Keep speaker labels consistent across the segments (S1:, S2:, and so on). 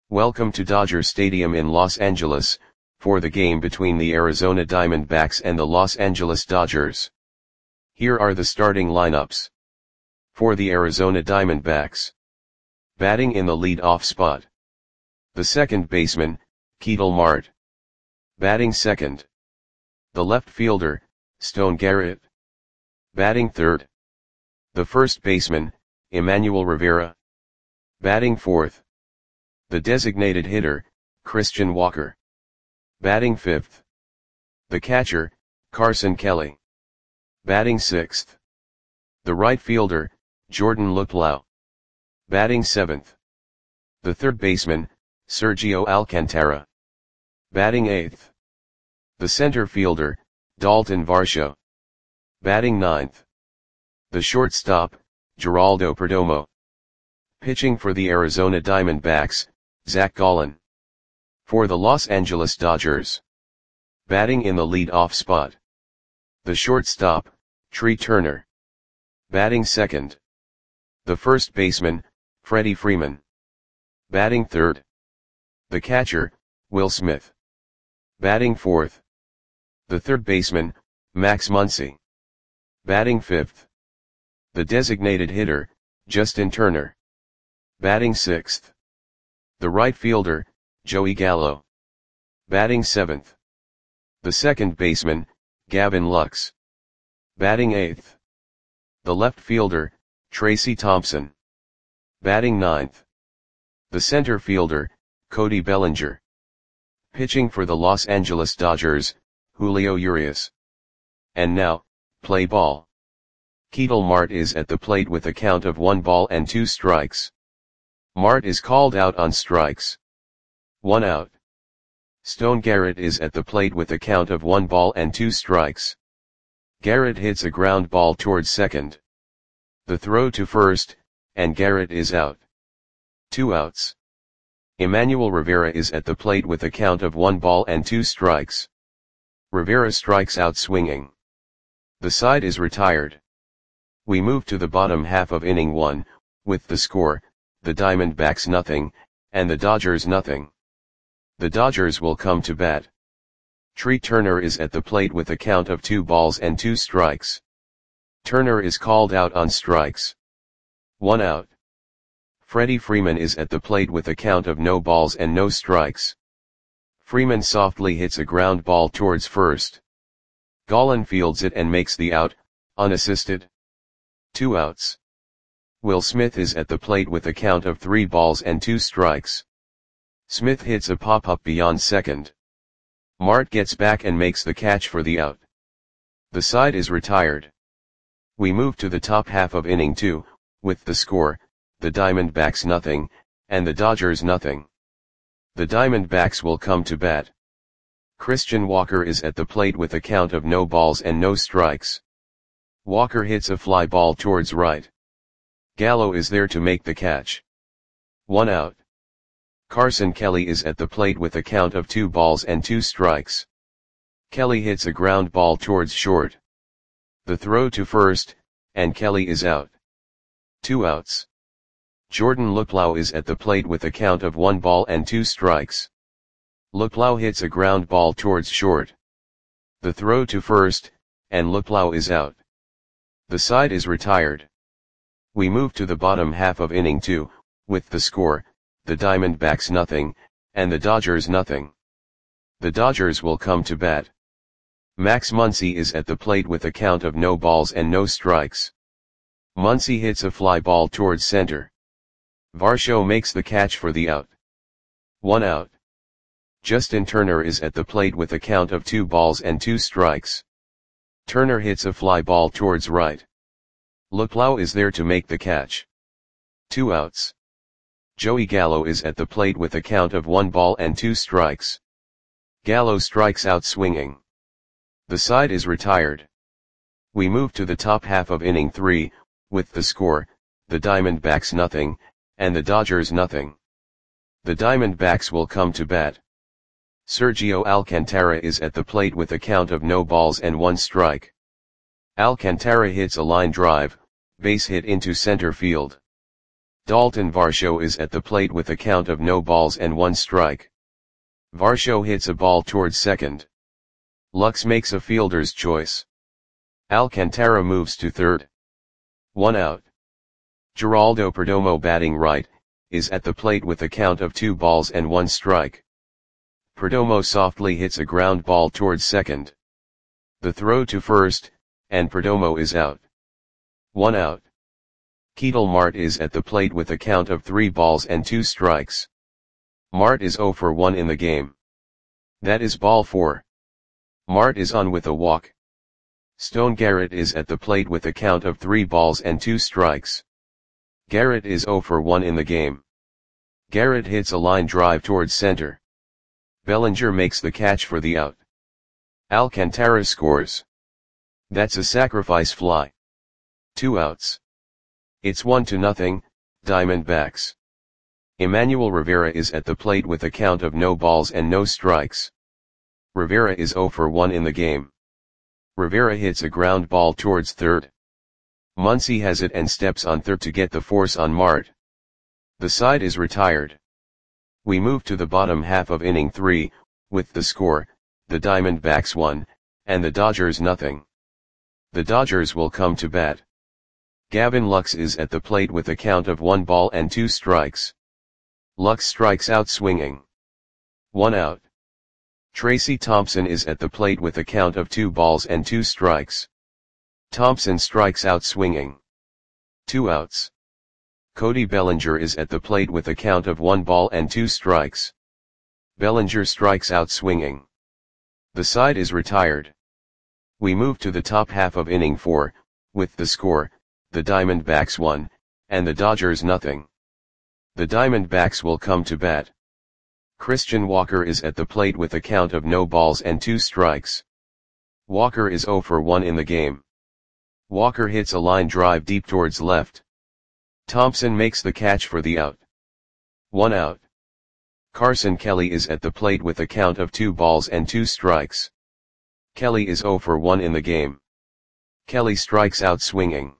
S1: Welcome to Dodger Stadium in Los Angeles, for the game between the Arizona Diamondbacks and the Los Angeles Dodgers. Here are the starting lineups. For the Arizona Diamondbacks. Batting in the lead-off spot. The second baseman, Ketel Marte. Batting second. The left fielder, Stone Garrett. Batting third. The first baseman, Emmanuel Rivera. Batting fourth. The designated hitter, Christian Walker. Batting fifth. The catcher, Carson Kelly. Batting sixth. The right fielder, Jordan Luplow. Batting seventh. The third baseman, Sergio Alcantara. Batting eighth. The center fielder, Dalton Varsho. Batting ninth. The shortstop, Geraldo Perdomo. Pitching for the Arizona Diamondbacks, Zach Gallen. For the Los Angeles Dodgers. Batting in the lead-off spot. The shortstop, Trea Turner. Batting second. The first baseman, Freddie Freeman. Batting third. The catcher, Will Smith. Batting fourth. The third baseman, Max Muncy. Batting fifth. The designated hitter, Justin Turner. Batting sixth. The right fielder, Joey Gallo. Batting seventh. The second baseman, Gavin Lux. Batting eighth. The left fielder, Tracy Thompson. Batting ninth. The center fielder, Cody Bellinger. Pitching for the Los Angeles Dodgers, Julio Urias. And now, play ball. Ketel Marte is at the plate with a count of 1-2 strikes. Marte is called out on strikes. 1 out. Stone Garrett is at the plate with a count of 1-2 strikes. Garrett hits a ground ball towards second. The throw to first, and Garrett is out. 2 outs. Emmanuel Rivera is at the plate with a count of 1-2 strikes. Rivera strikes out swinging. The side is retired. We move to the bottom half of inning 1, with the score, the Diamondbacks 0, and the Dodgers 0. The Dodgers will come to bat. Trea Turner is at the plate with a count of 2-2 strikes. Turner is called out on strikes. 1 out. Freddie Freeman is at the plate with a count of no balls and no strikes. Freeman softly hits a ground ball towards first. Gallen fields it and makes the out, unassisted. 2 outs. Will Smith is at the plate with a count of 3-2 strikes. Smith hits a pop-up beyond second. Marte gets back and makes the catch for the out. The side is retired. We move to the top half of inning 2, with the score, the Diamondbacks 0, and the Dodgers 0. The Diamondbacks will come to bat. Christian Walker is at the plate with a count of no balls and no strikes. Walker hits a fly ball towards right. Gallo is there to make the catch. 1 out. Carson Kelly is at the plate with a count of 2-2 strikes. Kelly hits a ground ball towards short. The throw to first, and Kelly is out. 2 outs. Jordan Luplow is at the plate with a count of 1-2 strikes. Luplow hits a ground ball towards short. The throw to first, and Luplow is out. The side is retired. We move to the bottom half of inning 2, with the score, the Diamondbacks 0, and the Dodgers 0. The Dodgers will come to bat. Max Muncy is at the plate with a count of no balls and no strikes. Muncy hits a fly ball towards center. Varsho makes the catch for the out. 1 out. Justin Turner is at the plate with a count of 2-2 strikes. Turner hits a fly ball towards right. Luplow is there to make the catch. 2 outs. Joey Gallo is at the plate with a count of 1-2 strikes. Gallo strikes out swinging. The side is retired. We move to the top half of inning 3, with the score, the Diamondbacks 0, and the Dodgers 0. The Diamondbacks will come to bat. Sergio Alcantara is at the plate with a count of no balls and 1 strike. Alcantara hits a line drive, base hit into center field. Dalton Varsho is at the plate with a count of no balls and 1 strike. Varsho hits a ball towards second. Lux makes a fielder's choice. Alcantara moves to third. 1 out. Geraldo Perdomo, batting right, is at the plate with a count of 2 balls and 1 strike. Perdomo softly hits a ground ball towards second. The throw to first, and Perdomo is out. 1 out. Ketel Marte is at the plate with a count of 3 balls and 2 strikes. Marte is 0 for 1 in the game. That is ball 4. Marte is on with a walk. Stone Garrett is at the plate with a count of 3 balls and 2 strikes. Garrett is 0 for 1 in the game. Garrett hits a line drive towards center. Bellinger makes the catch for the out. Alcantara scores. That's a sacrifice fly. 2 outs. It's 1-0, Diamondbacks. Emmanuel Rivera is at the plate with a count of no balls and no strikes. Rivera is 0 for 1 in the game. Rivera hits a ground ball towards third. Muncy has it and steps on third to get the force on Marte. The side is retired. We move to the bottom half of inning 3, with the score, the Diamondbacks 1, and the Dodgers 0. The Dodgers will come to bat. Gavin Lux is at the plate with a count of 1 ball and 2 strikes. Lux strikes out swinging. 1 out. Tracy Thompson is at the plate with a count of 2 balls and 2 strikes. Thompson strikes out swinging. 2 outs. Cody Bellinger is at the plate with a count of 1 ball and 2 strikes. Bellinger strikes out swinging. The side is retired. We move to the top half of inning 4, with the score, the Diamondbacks 1, and the Dodgers 0. The Diamondbacks will come to bat. Christian Walker is at the plate with a count of no balls and 2 strikes. Walker is 0 for 1 in the game. Walker hits a line drive deep towards left. Thompson makes the catch for the out. 1 out. Carson Kelly is at the plate with a count of 2 balls and 2 strikes. Kelly is 0 for 1 in the game. Kelly strikes out swinging.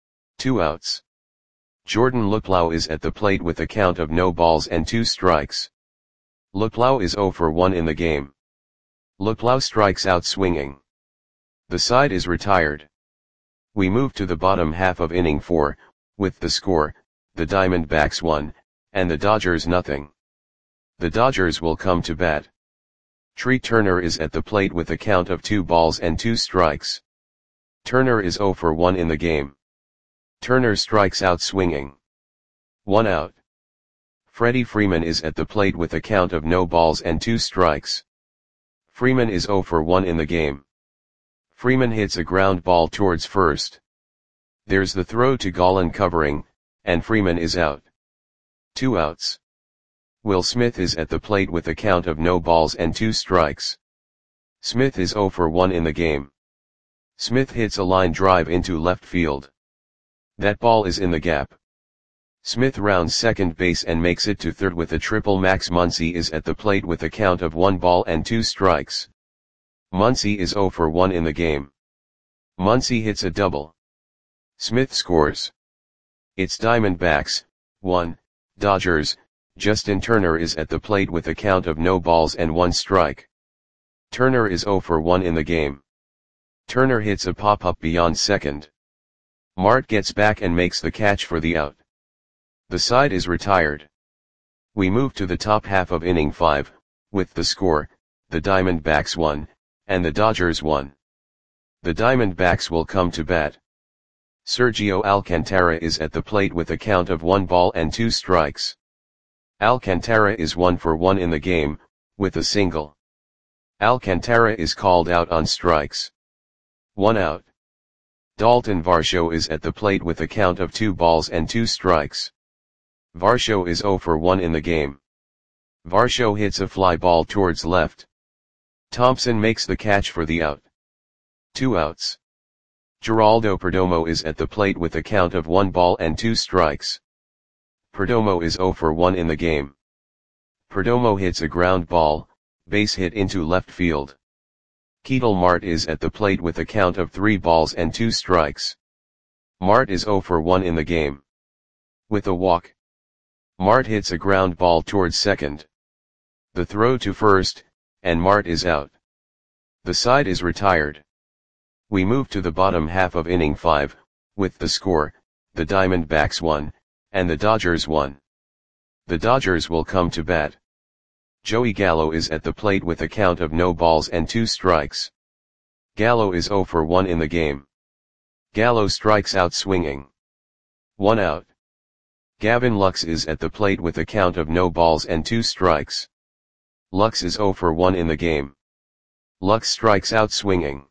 S1: 2 outs. Jordan Luplow is at the plate with a count of no balls and 2 strikes. Luplow is 0 for 1 in the game. Luplow strikes out swinging. The side is retired. We move to the bottom half of inning 4, with the score, the Diamondbacks 1, and the Dodgers 0. The Dodgers will come to bat. Tree Turner is at the plate with a count of 2 balls and 2 strikes. Turner is 0 for 1 in the game. Turner strikes out swinging. 1 out. Freddie Freeman is at the plate with a count of no balls and 2 strikes. Freeman is 0 for 1 in the game. Freeman hits a ground ball towards first. There's the throw to Gallen covering, and Freeman is out. 2 outs. Will Smith is at the plate with a count of no balls and 2 strikes. Smith is 0 for 1 in the game. Smith hits a line drive into left field. That ball is in the gap. Smith rounds second base and makes it to third with a triple. Max Muncy is at the plate with a count of 1 ball and 2 strikes. Muncy is 0 for 1 in the game. Muncy hits a double. Smith scores. It's Diamondbacks, 1, Dodgers. Justin Turner is at the plate with a count of no balls and 1 strike. Turner is 0 for 1 in the game. Turner hits a pop-up beyond second. Marte gets back and makes the catch for the out. The side is retired. We move to the top half of inning 5, with the score, the Diamondbacks 1, and the Dodgers 1. The Diamondbacks will come to bat. Sergio Alcantara is at the plate with a count of 1 ball and 2 strikes. Alcantara is 1 for 1 in the game, with a single. Alcantara is called out on strikes. 1 out. Dalton Varsho is at the plate with a count of 2 balls and 2 strikes. Varsho is 0 for 1 in the game. Varsho hits a fly ball towards left. Thompson makes the catch for the out. 2 outs. Geraldo Perdomo is at the plate with a count of 1 ball and 2 strikes. Perdomo is 0 for 1 in the game. Perdomo hits a ground ball, base hit into left field. Ketel Marte is at the plate with a count of 3 balls and 2 strikes. Marte is 0 for 1 in the game. With a walk, Mart hits a ground ball towards second. The throw to first, and Mart is out. The side is retired. We move to the bottom half of inning 5, with the score, the Diamondbacks 1, and the Dodgers 1. The Dodgers will come to bat. Joey Gallo is at the plate with a count of no balls and 2 strikes. Gallo is 0 for 1 in the game. Gallo strikes out swinging. 1 out. Gavin Lux is at the plate with a count of no balls and 2 strikes. Lux is 0 for 1 in the game. Lux strikes out swinging.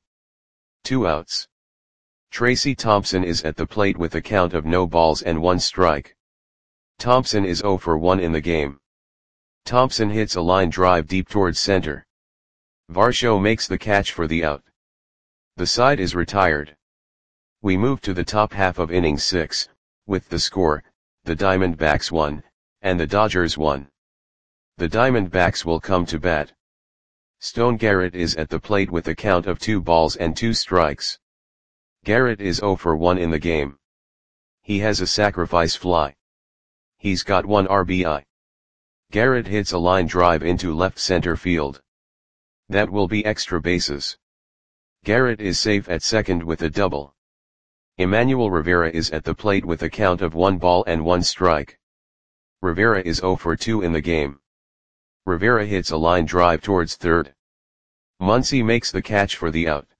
S1: 2 outs. Tracy Thompson is at the plate with a count of no balls and 1 strike. Thompson is 0 for 1 in the game. Thompson hits a line drive deep towards center. Varsho makes the catch for the out. The side is retired. We move to the top half of inning 6, with the score, the Diamondbacks 1, and the Dodgers 1. The Diamondbacks will come to bat. Stone Garrett is at the plate with a count of 2 balls and 2 strikes. Garrett is 0 for 1 in the game. He has a sacrifice fly. He's got 1 RBI. Garrett hits a line drive into left center field. That will be extra bases. Garrett is safe at second with a double. Emmanuel Rivera is at the plate with a count of 1 ball and 1 strike. Rivera is 0 for 2 in the game. Rivera hits a line drive towards third. Muncy makes the catch for the out.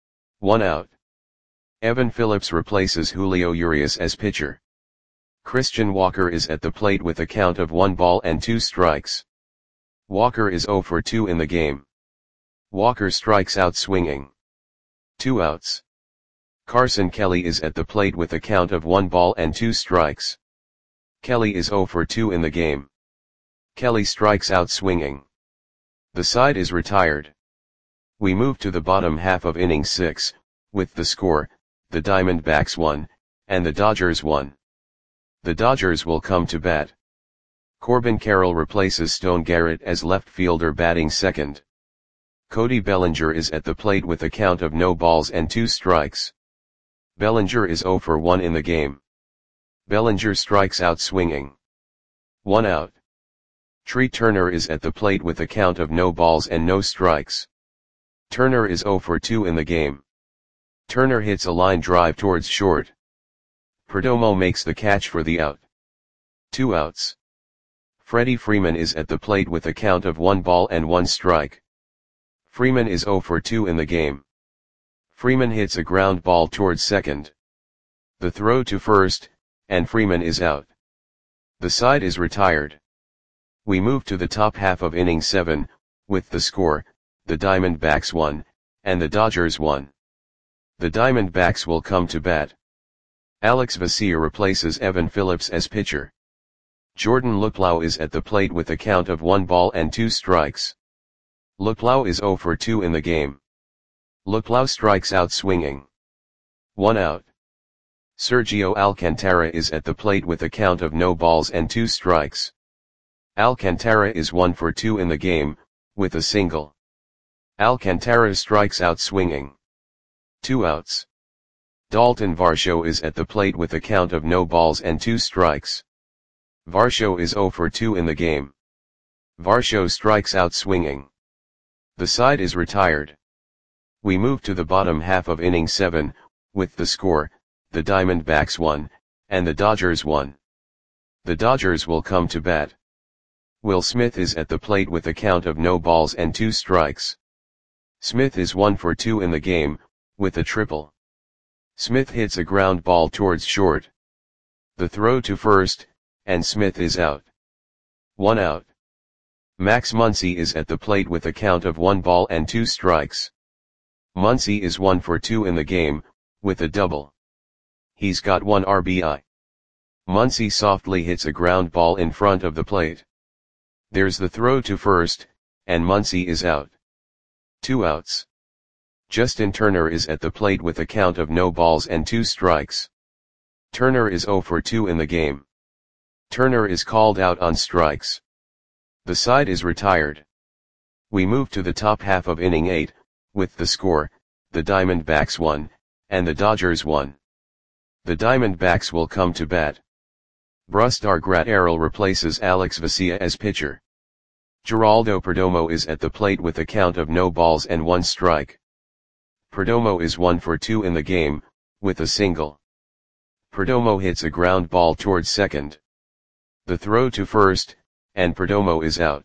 S1: 1 out. Evan Phillips replaces Julio Urias as pitcher. Christian Walker is at the plate with a count of 1 ball and 2 strikes. Walker is 0 for 2 in the game. Walker strikes out swinging. 2 outs. Carson Kelly is at the plate with a count of 1 ball and 2 strikes. Kelly is 0 for 2 in the game. Kelly strikes out swinging. The side is retired. We move to the bottom half of inning 6, with the score, the Diamondbacks 1, and the Dodgers 1. The Dodgers will come to bat. Corbin Carroll replaces Stone Garrett as left fielder batting second. Cody Bellinger is at the plate with a count of no balls and 2 strikes. Bellinger is 0 for 1 in the game. Bellinger strikes out swinging. 1 out. Tree Turner is at the plate with a count of no balls and no strikes. Turner is 0 for 2 in the game. Turner hits a line drive towards short. Perdomo makes the catch for the out. 2 outs. Freddie Freeman is at the plate with a count of 1 ball and 1 strike. Freeman is 0 for 2 in the game. Freeman hits a ground ball towards second. The throw to first, and Freeman is out. The side is retired. We move to the top half of inning 7, with the score, the Diamondbacks 1, and the Dodgers 1. The Diamondbacks will come to bat. Alex Vesia replaces Evan Phillips as pitcher. Jordan Luplow is at the plate with a count of 1 ball and 2 strikes. Luplow is 0 for 2 in the game. Luplow strikes out swinging. 1 out. Sergio Alcantara is at the plate with a count of no balls and 2 strikes. Alcantara is 1 for 2 in the game, with a single. Alcantara strikes out swinging. 2 outs. Dalton Varsho is at the plate with a count of no balls and 2 strikes. Varsho is 0 for 2 in the game. Varsho strikes out swinging. The side is retired. We move to the bottom half of inning 7, with the score, the Diamondbacks 1, and the Dodgers 1. The Dodgers will come to bat. Will Smith is at the plate with a count of no balls and 2 strikes. Smith is 1 for 2 in the game, with a triple. Smith hits a ground ball towards short. The throw to first, and Smith is out. 1 out. Max Muncy is at the plate with a count of 1 ball and 2 strikes. Muncy is 1 for 2 in the game, with a double. He's got 1 RBI. Muncy softly hits a ground ball in front of the plate. There's the throw to first, and Muncy is out. 2 outs. Justin Turner is at the plate with a count of no balls and 2 strikes. Turner is 0 for 2 in the game. Turner is called out on strikes. The side is retired. We move to the top half of inning 8, with the score, the Diamondbacks 1, and the Dodgers 1. The Diamondbacks will come to bat. Brusdar Graterol replaces Alex Vesia as pitcher. Geraldo Perdomo is at the plate with a count of no balls and one strike. Perdomo is 1 for 2 in the game, with a single. Perdomo hits a ground ball towards second. The throw to first, and Perdomo is out.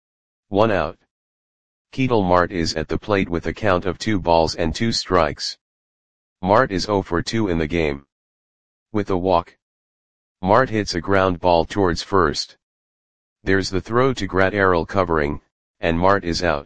S1: 1 out. Ketel Marte is at the plate with a count of 2 balls and 2 strikes. Marte is 0 for 2 in the game. With a walk. Marte hits a ground ball towards first. There's the throw to Graterol covering, and Marte is out.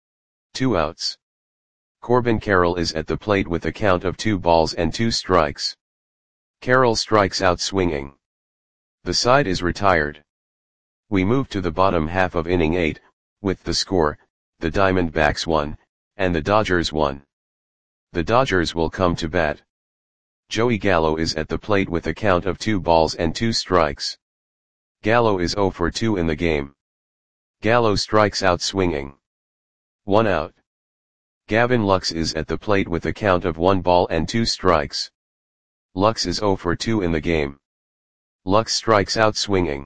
S1: 2 outs. Corbin Carroll is at the plate with a count of 2 balls and 2 strikes. Carroll strikes out swinging. The side is retired. We move to the bottom half of inning 8, with the score, the Diamondbacks 1, and the Dodgers 1. The Dodgers will come to bat. Joey Gallo is at the plate with a count of 2 balls and 2 strikes. Gallo is 0 for 2 in the game. Gallo strikes out swinging. 1 out. Gavin Lux is at the plate with a count of 1 ball and 2 strikes. Lux is 0 for 2 in the game. Lux strikes out swinging.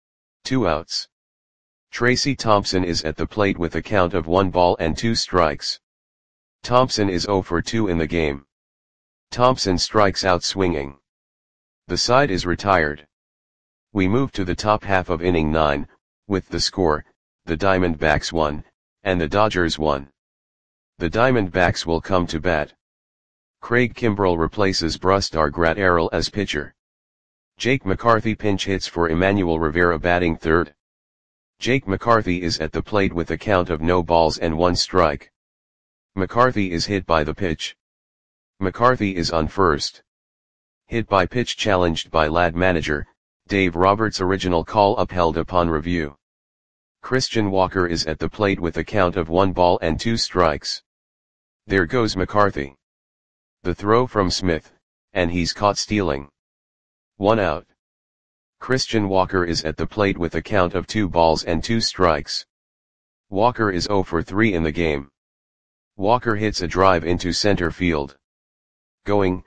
S1: 2 outs. Tracy Thompson is at the plate with a count of 1 ball and 2 strikes. Thompson is 0 for 2 in the game. Thompson strikes out swinging. The side is retired. We move to the top half of inning 9, with the score, the Diamondbacks 1, and the Dodgers 1. The Diamondbacks will come to bat. Craig Kimbrell replaces Brusdar Graterol as pitcher. Jake McCarthy pinch hits for Emmanuel Rivera batting third. Jake McCarthy is at the plate with a count of no balls and 1 strike. McCarthy is hit by the pitch. McCarthy is on first. Hit by pitch challenged by Lad manager, Dave Roberts. Original call upheld upon review. Christian Walker is at the plate with a count of 1 ball and 2 strikes. There goes McCarthy. The throw from Smith, and he's caught stealing. 1 out. Christian Walker is at the plate with a count of 2 balls and 2 strikes. Walker is 0 for 3 in the game. Walker hits a drive into center field. Going,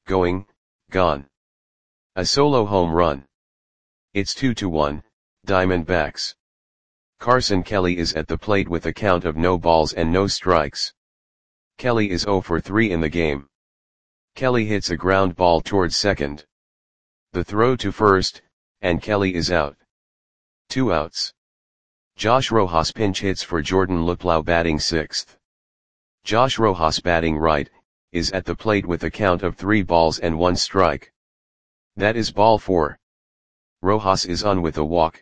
S1: gone. A solo home run. It's 2-1, Diamondbacks. Carson Kelly is at the plate with a count of no balls and no strikes. Kelly is 0 for 3 in the game. Kelly hits a ground ball towards second. The throw to first, and Kelly is out. 2 outs. Josh Rojas pinch hits for Jordan Luplow batting sixth. Josh Rojas batting right, is at the plate with a count of 3 balls and 1 strike. That is ball 4. Rojas is on with a walk.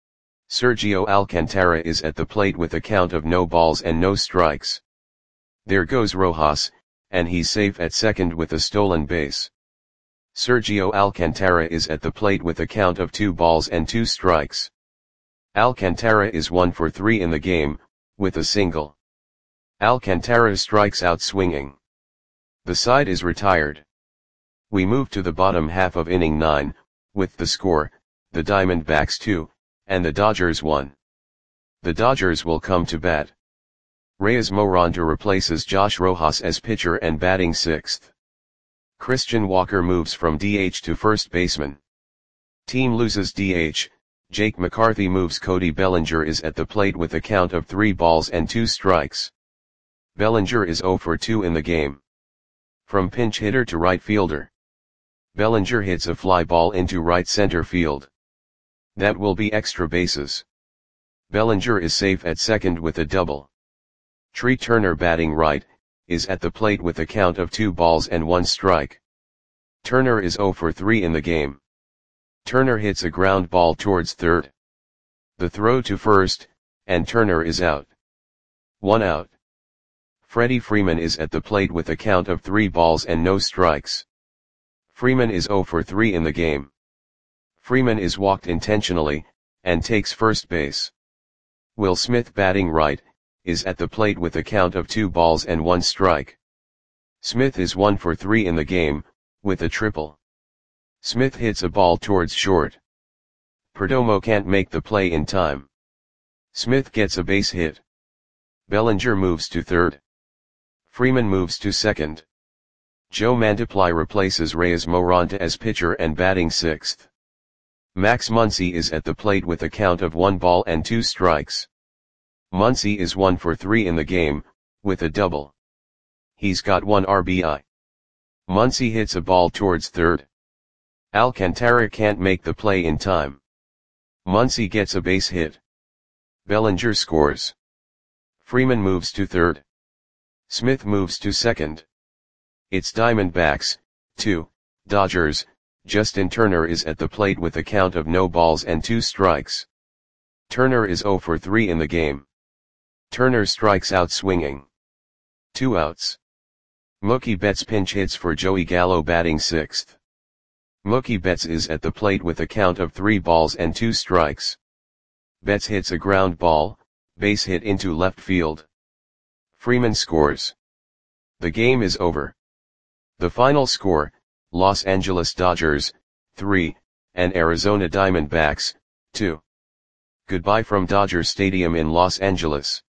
S1: Sergio Alcantara is at the plate with a count of no balls and no strikes. There goes Rojas, and he's safe at second with a stolen base. Sergio Alcantara is at the plate with a count of 2 balls and 2 strikes. Alcantara is 1 for 3 in the game, with a single. Alcantara strikes out swinging. The side is retired. We move to the bottom half of inning 9, with the score, the Diamondbacks 2, and the Dodgers 1. The Dodgers will come to bat. Reyes Moronta replaces Josh Rojas as pitcher and batting sixth. Christian Walker moves from DH to first baseman. Team loses DH, Jake McCarthy moves. Cody Bellinger is at the plate with a count of 3 balls and 2 strikes. Bellinger is 0 for 2 in the game. From pinch hitter to right fielder. Bellinger hits a fly ball into right center field. That will be extra bases. Bellinger is safe at second with a double. Tree Turner batting right, is at the plate with a count of 2 balls and 1 strike. Turner is 0 for 3 in the game. Turner hits a ground ball towards third. The throw to first, and Turner is out. 1 out. Freddie Freeman is at the plate with a count of 3 balls and no strikes. Freeman is 0 for 3 in the game. Freeman is walked intentionally, and takes first base. Will Smith batting right, is at the plate with a count of 2 balls and 1 strike. Smith is 1 for 3 in the game, with a triple. Smith hits a ball towards short. Perdomo can't make the play in time. Smith gets a base hit. Bellinger moves to third. Freeman moves to second. Joe Mantiply replaces Reyes Moronta as pitcher and batting sixth. Max Muncy is at the plate with a count of 1 ball and 2 strikes. Muncy is 1 for 3 in the game, with a double. He's got 1 RBI. Muncy hits a ball towards third. Alcantara can't make the play in time. Muncy gets a base hit. Bellinger scores. Freeman moves to third. Smith moves to second. It's Diamondbacks, 2, Dodgers. Justin Turner is at the plate with a count of no balls and 2 strikes. Turner is 0 for 3 in the game. Turner strikes out swinging. 2 outs. Mookie Betts pinch hits for Joey Gallo batting 6th. Mookie Betts is at the plate with a count of 3 balls and 2 strikes. Betts hits a ground ball, base hit into left field. Freeman scores. The game is over. The final score, Los Angeles Dodgers, 3, and Arizona Diamondbacks, 2. Goodbye from Dodger Stadium in Los Angeles.